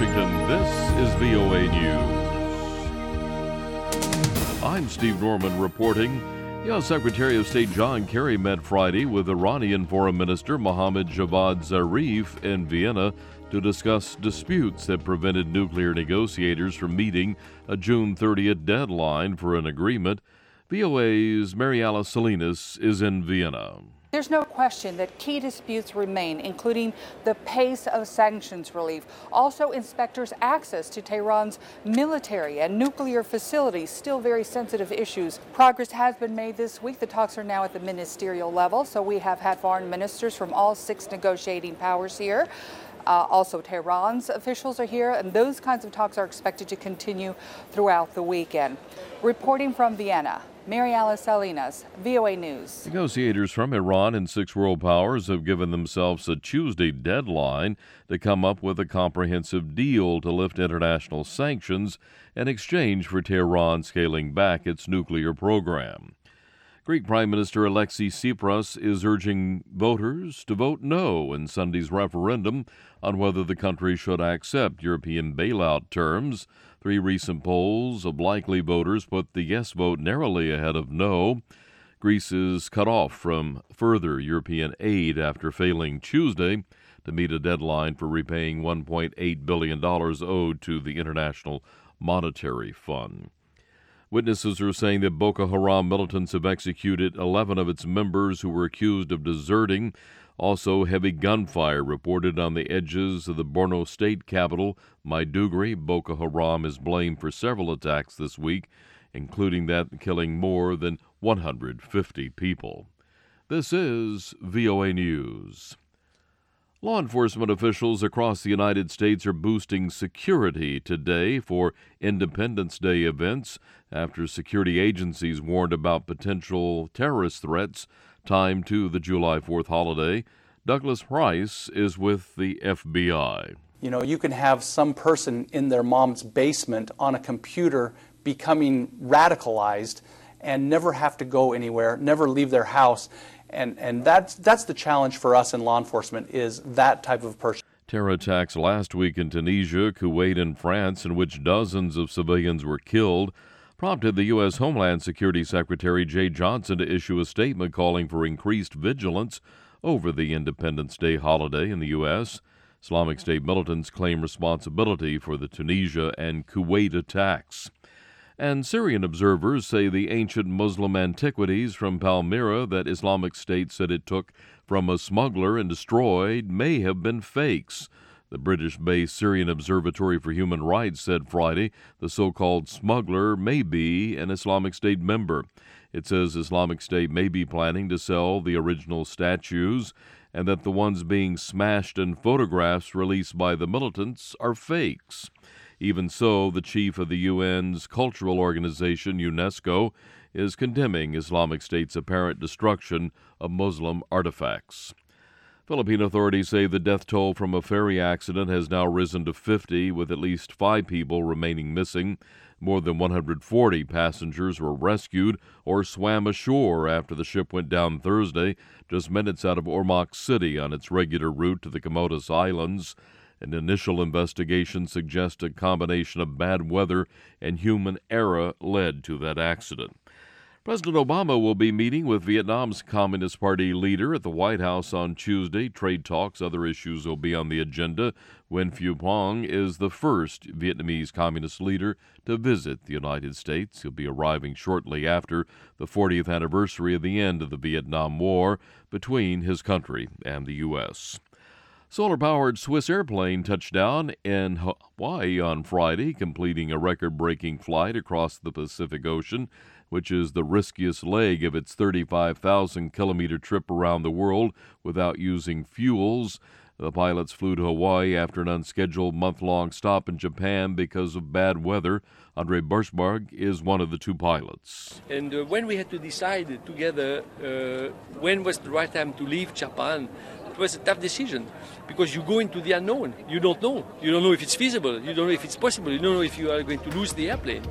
Washington, this is VOA News. I'm Steve Norman reporting. U.S. Secretary of State John Kerry met Friday with Iranian Foreign Minister Mohammad Javad Zarif in Vienna to discuss disputes that prevented nuclear negotiators from meeting a June 30th deadline for an agreement. VOA's Mariela Salinas is in Vienna. There's no question that key disputes remain, including the pace of sanctions relief. Also, inspectors' access to Tehran's military and nuclear facilities, still very sensitive issues. Progress has been made this week. The talks are now at the ministerial level, so we have had foreign ministers from all 6 negotiating powers here. Also, Tehran's officials are here, and those kinds of talks are expected to continue throughout the weekend. Reporting from Vienna, Mariela Salinas, VOA News. Negotiators from Iran and 6 world powers have given themselves a Tuesday deadline to come up with a comprehensive deal to lift international sanctions in exchange for Tehran scaling back its nuclear program. Greek Prime Minister Alexis Tsipras is urging voters to vote no in Sunday's referendum on whether the country should accept European bailout terms. 3 recent polls of likely voters put the yes vote narrowly ahead of no. Greece is cut off from further European aid after failing Tuesday to meet a deadline for repaying $1.8 billion owed to the International Monetary Fund. Witnesses are saying that Boko Haram militants have executed 11 of its members who were accused of deserting. Also, heavy gunfire reported on the edges of the Borno state capital, Maiduguri. Boko Haram is blamed for several attacks this week, including that killing more than 150 people. This is VOA News. Law enforcement officials across the United States are boosting security today for Independence Day events after security agencies warned about potential terrorist threats timed to the July 4th holiday. Douglas Price is with the FBI. You know, you can have some person in their mom's basement on a computer becoming radicalized and never have to go anywhere, never leave their house. And that's the challenge for us in law enforcement, is that type of person. Terror attacks last week in Tunisia, Kuwait, and France, in which dozens of civilians were killed, prompted the U.S. Homeland Security Secretary Jay Johnson to issue a statement calling for increased vigilance over the Independence Day holiday in the U.S. Islamic State militants claim responsibility for the Tunisia and Kuwait attacks. And Syrian observers say the ancient Muslim antiquities from Palmyra that Islamic State said it took from a smuggler and destroyed may have been fakes. The British-based Syrian Observatory for Human Rights said Friday the so-called smuggler may be an Islamic State member. It says Islamic State may be planning to sell the original statues and that the ones being smashed in photographs released by the militants are fakes. Even so, the chief of the UN's cultural organization, UNESCO, is condemning Islamic State's apparent destruction of Muslim artifacts. Philippine authorities say the death toll from a ferry accident has now risen to 50, with at least 5 people remaining missing. More than 140 passengers were rescued or swam ashore after the ship went down Thursday, just minutes out of Ormoc City on its regular route to the Camotes Islands. An initial investigation suggests a combination of bad weather and human error led to that accident. President Obama will be meeting with Vietnam's Communist Party leader at the White House on Tuesday. Trade talks, other issues will be on the agenda. Nguyen Phu Trong is the first Vietnamese communist leader to visit the United States. He'll be arriving shortly after the 40th anniversary of the end of the Vietnam War between his country and the U.S. Solar-powered Swiss airplane touched down in Hawaii on Friday, completing a record-breaking flight across the Pacific Ocean, which is the riskiest leg of its 35,000-kilometer trip around the world without using fuels. The pilots flew to Hawaii after an unscheduled month-long stop in Japan because of bad weather. Andre Birchberg is one of the 2 pilots. And when we had to decide together when was the right time to leave Japan, it was a tough decision because you go into the unknown. You don't know. You don't know if it's feasible. You don't know if it's possible. You don't know if you are going to lose the airplane.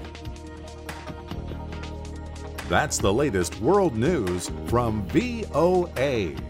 That's the latest world news from VOA.